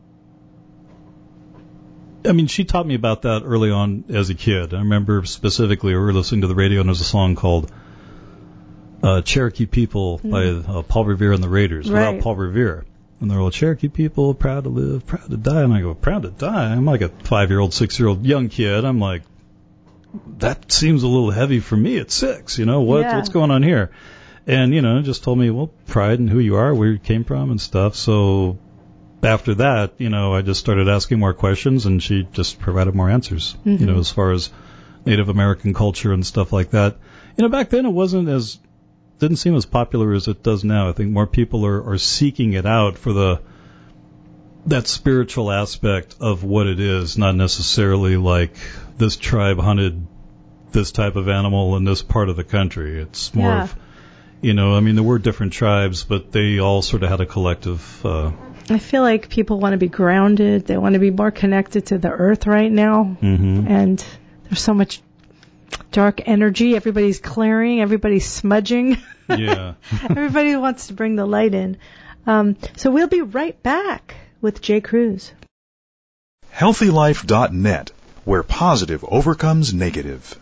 I mean, she taught me about that early on as a kid. I remember specifically, we were listening to the radio, and there's a song called uh, "Cherokee People" by uh, Paul Revere and the Raiders. Right. Without Paul Revere. And they're all Cherokee people, proud to live, proud to die. And I go, proud to die? I'm like a five-year-old, six-year-old young kid. I'm like, that seems a little heavy for me at six. You know, what Yeah. what's going on here? And, you know, just told me, well, pride in who you are, where you came from and stuff. So after that, you know, I just started asking more questions, and she just provided more answers, Mm-hmm. you know, as far as Native American culture and stuff like that. You know, back then it wasn't as didn't seem as popular as it does now. I think more people are, are seeking it out for the that spiritual aspect of what it is, not necessarily like this tribe hunted this type of animal in this part of the country. It's more Yeah. of, you know, I mean, there were different tribes, but they all sort of had a collective. Uh, I feel like people want to be grounded. They want to be more connected to the earth right now. mm-hmm. And there's so much dark energy. Everybody's clearing. Everybody's smudging. Yeah. Everybody wants to bring the light in. Um, so we'll be right back with Jay Cruz. healthy life dot net, where positive overcomes negative.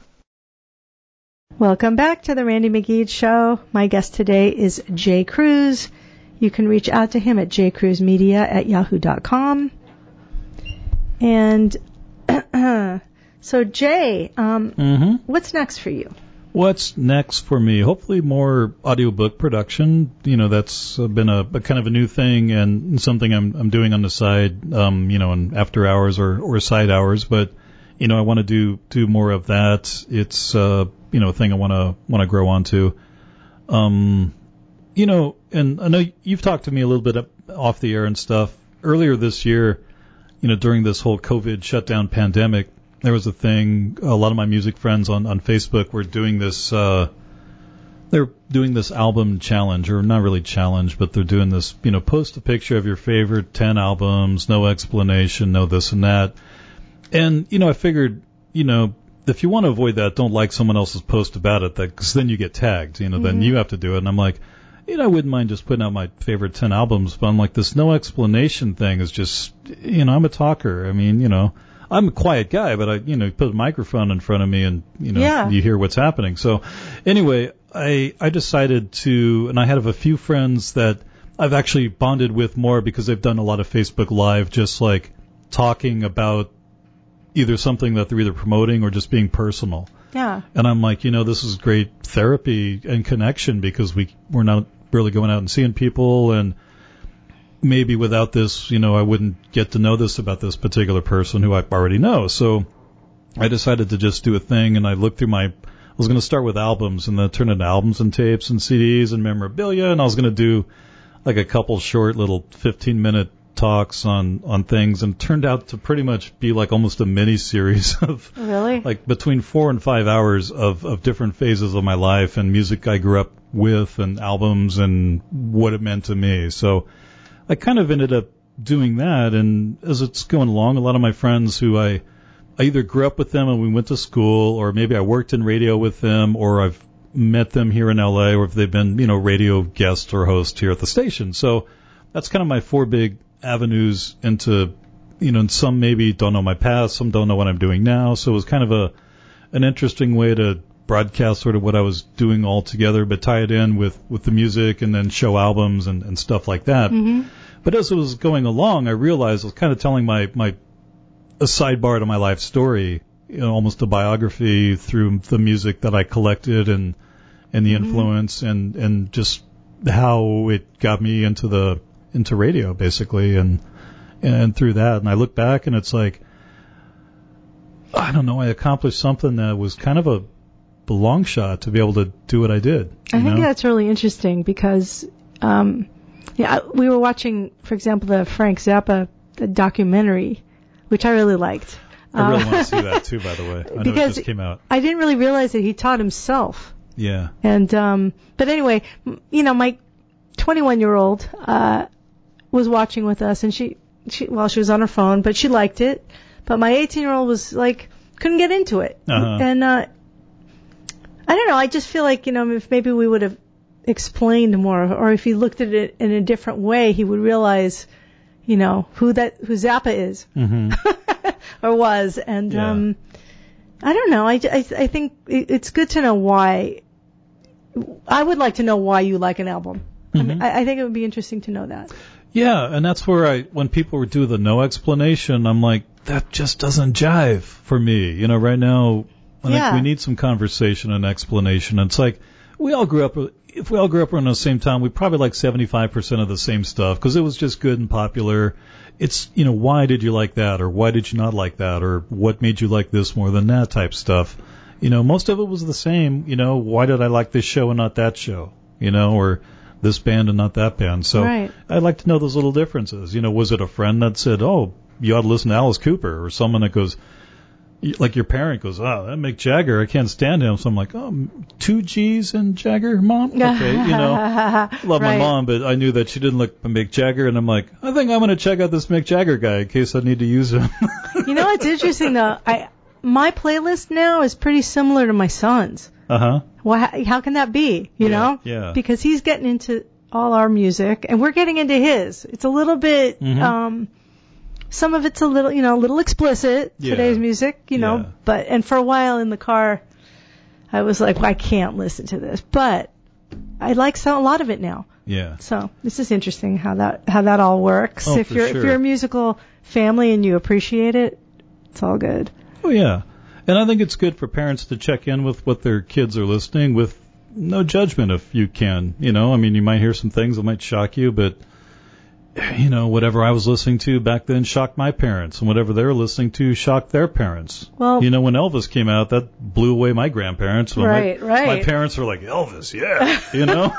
Welcome back to the Randy McGee Show. My guest today is Jay Cruz. You can reach out to him at j cruz media at yahoo dot com. And so, Jay, um, Mm-hmm. what's next for you? What's next for me? Hopefully more audiobook production. You know, that's uh, been a, a kind of a new thing and something I'm I'm doing on the side, um, you know, in after hours or, or side hours. But, you know, I want to do, do more of that. It's, uh, you know, a thing I want to want to grow onto. Um, you know, and I know you've talked to me a little bit up, off the air and stuff. Earlier this year, you know, during this whole COVID shutdown pandemic, there was a thing, a lot of my music friends on, on Facebook were doing this, uh, they're doing this album challenge, or not really challenge, but they're doing this, you know, post a picture of your favorite ten albums, no explanation, no this and that. And, you know, I figured, you know, if you want to avoid that, don't like someone else's post about it, because then you get tagged, you know, mm-hmm. then you have to do it. And I'm like, you know, I wouldn't mind just putting out my favorite ten albums, but I'm like, this no explanation thing is just, you know, I'm a talker. I mean, you know, I'm a quiet guy, but I, you know, put a microphone in front of me and, you know, yeah. you hear what's happening. So anyway, I, I decided to, and I have a few friends that I've actually bonded with more because they've done a lot of Facebook Live, just like talking about either something that they're either promoting or just being personal. Yeah. And I'm like, you know, this is great therapy and connection because we, we're not really going out and seeing people. And, maybe without this, you know, I wouldn't get to know this about this particular person who I already know. So I decided to just do a thing, and I looked through my, I was going to start with albums and then turn into albums and tapes and C Ds and memorabilia, and I was going to do like a couple short little fifteen minute talks on, on things, and it turned out to pretty much be like almost a mini series of really like between four and five hours of, of different phases of my life and music I grew up with and albums and what it meant to me. So I kind of ended up doing that, and as it's going along, a lot of my friends who I, I either grew up with them and we went to school, or maybe I worked in radio with them, or I've met them here in L A, or if they've been, you know, radio guests or hosts here at the station. So that's kind of my four big avenues into, you know, and some maybe don't know my past, some don't know what I'm doing now. So it was kind of a an interesting way to broadcast sort of what I was doing all together, but tie it in with, with the music and then show albums and, and stuff like that. Mm-hmm. But as it was going along, I realized I was kind of telling my, my a sidebar to my life story, you know, almost a biography through the music that I collected and and the influence mm-hmm. and, and just how it got me into the into radio basically, and and through that, and I look back and it's like, I don't know, I accomplished something that was kind of a, a long shot to be able to do what I did. I think know? that's really interesting because, um, yeah, we were watching, for example, the Frank Zappa the documentary, which I really liked. I really um, want to see that too, by the way. I know because it just came out. I didn't really realize that he taught himself. Yeah. And um, but anyway, you know, my twenty-one-year-old uh, was watching with us, and she, she, well, she was on her phone, but she liked it. But my eighteen-year-old was like, couldn't get into it. Uh-huh. And uh, I don't know. I just feel like, you know, if maybe we would have explained more, or if he looked at it in a different way, he would realize, you know, who that who Zappa is Mm-hmm. or was. And Yeah. um, I don't know. I, I, I think it's good to know why. I would like to know why you like an album. Mm-hmm. I mean, I, I think it would be interesting to know that. Yeah, and that's where I, when people do the no explanation, I'm like, that just doesn't jive for me. You know, right now, I Yeah. think we need some conversation and explanation. And it's like, we all grew up, if we all grew up around the same time, we probably like seventy-five percent of the same stuff because it was just good and popular. It's, you know, why did you like that, or why did you not like that, or what made you like this more than that type stuff. You know, most of it was the same. You know, why did I like this show and not that show? You know, or this band and not that band. So Right. I'd like to know those little differences. You know, was it a friend that said, oh, you ought to listen to Alice Cooper, or someone that goes, like your parent goes, oh, that Mick Jagger, I can't stand him. So I'm like, oh, two G's and Jagger, Mom? Okay, you know, love my Right. mom, but I knew that she didn't like Mick Jagger, and I'm like, I think I'm going to check out this Mick Jagger guy in case I need to use him. You know what's interesting though? I my playlist now is pretty similar to my son's. Uh-huh. Well, how, how can that be? You Yeah, know? yeah. Because he's getting into all our music, and we're getting into his. It's a little bit. Mhm. um Some of it's a little, you know, a little explicit, Yeah. today's music, you know, Yeah. but, and for a while in the car, I was like, well, I can't listen to this, but I like so, a lot of it now. Yeah. So this is interesting how that, how that all works. Oh, if for you're, sure. if you're a musical family and you appreciate it, it's all good. Oh, yeah. And I think it's good for parents to check in with what their kids are listening with no judgment if you can. You know, I mean, you might hear some things that might shock you, but, you know, whatever I was listening to back then shocked my parents, and whatever they were listening to shocked their parents. Well, You know, when Elvis came out, that blew away my grandparents. When Right, my, right. My parents were like, Elvis, yeah, you know?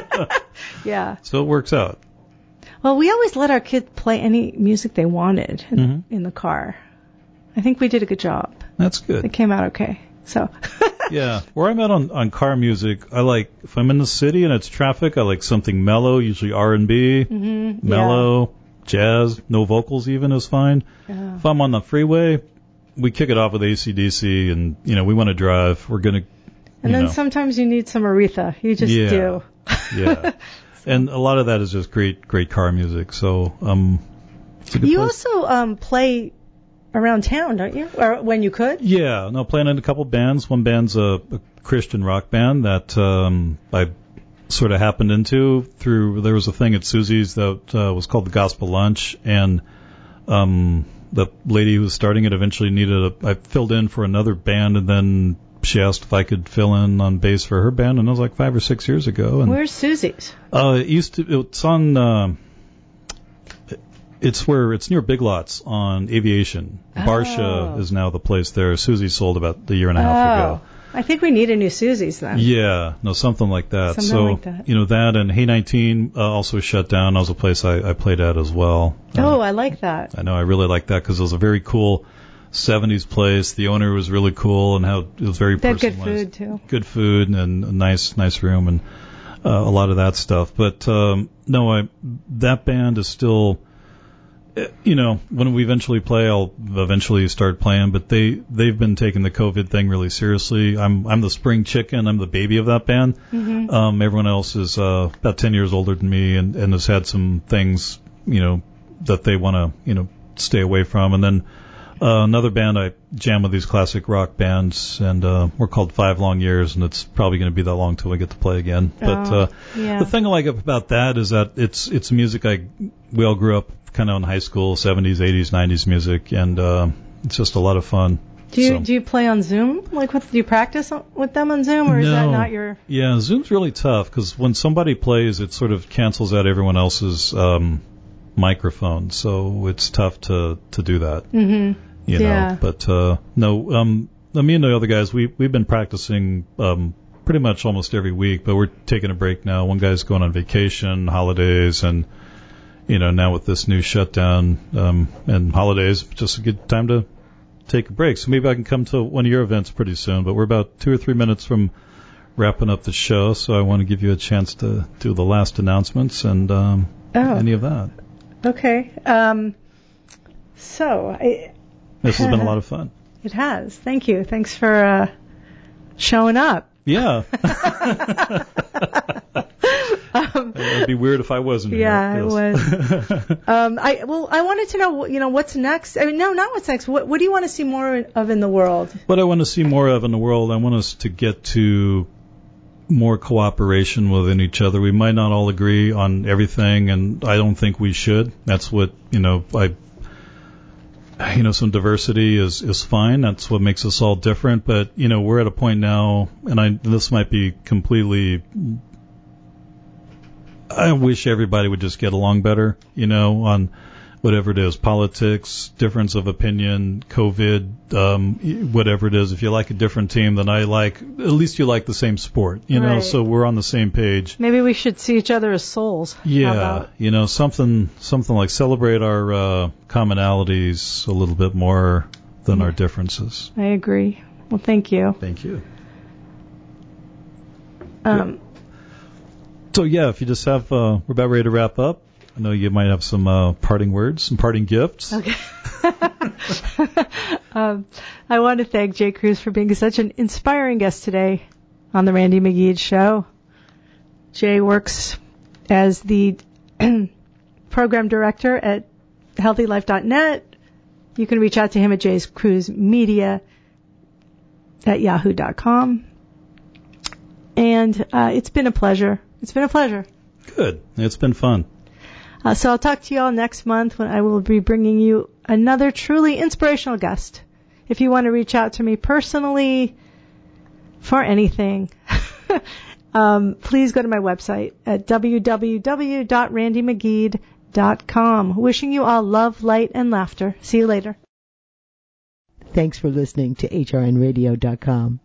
yeah. So it works out. Well, we always let our kids play any music they wanted in, Mhm. in the car. I think we did a good job. That's good. It came out okay. So. Yeah, where I'm at on, on car music, I like, if I'm in the city and it's traffic, I like something mellow, usually R and B, Mm-hmm. mellow, jazz, no vocals even is fine. Yeah. If I'm on the freeway, we kick it off with A C D C, and, you know, we want to drive, we're going to, And you then know, sometimes you need some Aretha. You just Yeah. do. yeah. And a lot of that is just great, great car music, so, um, it's a good You place. also um, play around town, don't you? Or when you could? Yeah, no, playing in a couple bands. One band's a, a Christian rock band that um, I sort of happened into through. There was a thing at Susie's that uh, was called the Gospel Lunch, and um, the lady who was starting it eventually needed a. I filled in for another band, and then she asked if I could fill in on bass for her band, and that was like five or six years ago. And Where's Susie's? uh, it used to. It's on. Uh, it's where it's near Big Lots on Aviation. Oh. Barsha is now the place there. Susie sold about a year and a half oh. ago. I think we need a new Susie's then. Yeah, no, something like that. Something so, like that. you know, that and Hey nineteen uh, also shut down. That was a place I, I played at as well. Oh, uh, I like that. I know, I really like that because it was a very cool seventies place. The owner was really cool and how it was very They had personalized. good food too. Good food and a nice, nice room and uh, a lot of that stuff. But um, no, I that band is still. You know, when we eventually play, I'll eventually start playing. But they they've been taking the COVID thing really seriously. I'm I'm the spring chicken. I'm the baby of that band. Mm-hmm. Um, everyone else is uh, about ten years older than me, and, and has had some things, you know, that they want to you know stay away from. And then uh, another band I jam with these classic rock bands, and uh, we're called Five Long Years, and it's probably going to be that long till we get to play again. But Oh, uh, yeah. the thing I like about that is that it's it's music I we all grew up kind of in high school, seventies, eighties, nineties music, and uh, it's just a lot of fun. Do you So- do you play on Zoom? Like, what, do you practice on- with them on Zoom, or is that No. not your? Yeah, Zoom's really tough because when somebody plays, it sort of cancels out everyone else's um, microphone, so it's tough to to do that. Mm-hmm. You Yeah. know, but uh, no, um, me and the other guys, we we've been practicing um, pretty much almost every week, but we're taking a break now. One guy's going on vacation, holidays, and you know now with this new shutdown um, and holidays, just a good time to take a break. So maybe I can come to one of your events pretty soon. But we're about two or three minutes from wrapping up the show, so I want to give you a chance to do the last announcements and um, Oh. any of that. Okay. Um, so I, This has been a lot of fun. it has. Thank you. Thanks for uh, showing up. Yeah. Um, It'd be weird if I wasn't yeah, here. it was. Um, I well, I wanted to know, you know, what's next. I mean, no, not what's next. What, what do you want to see more of in the world? What I want to see more of in the world, I want us to get to more cooperation within each other. We might not all agree on everything, and I don't think we should. That's what, you know, I, you know, some diversity is, is fine. That's what makes us all different. But, you know, we're at a point now, and I, this might be completely, I wish everybody would just get along better, you know, on whatever it is, politics, difference of opinion, COVID, um, whatever it is. If you like a different team than I like, at least you like the same sport, you know, Right. so we're on the same page. Maybe we should see each other as souls. How Yeah, about- you know, something, something like celebrate our uh, commonalities a little bit more than our differences. I agree. Well, thank you. Thank you. Um, So yeah, if you just have, uh, we're about ready to wrap up. I know you might have some uh, parting words, some parting gifts. Okay. um, I want to thank Jay Cruz for being such an inspiring guest today on the Randy McGee Show. Jay works as the program director at healthy life dot net. You can reach out to him at jays cruz media at yahoo dot com. And uh, it's been a pleasure. It's been a pleasure. Good. It's been fun. Uh, so I'll talk to you all next month when I will be bringing you another truly inspirational guest. If you want to reach out to me personally for anything, um, please go to my website at w w w dot randy mcgee dot com. Wishing you all love, light, and laughter. See you later. Thanks for listening to H R N radio dot com.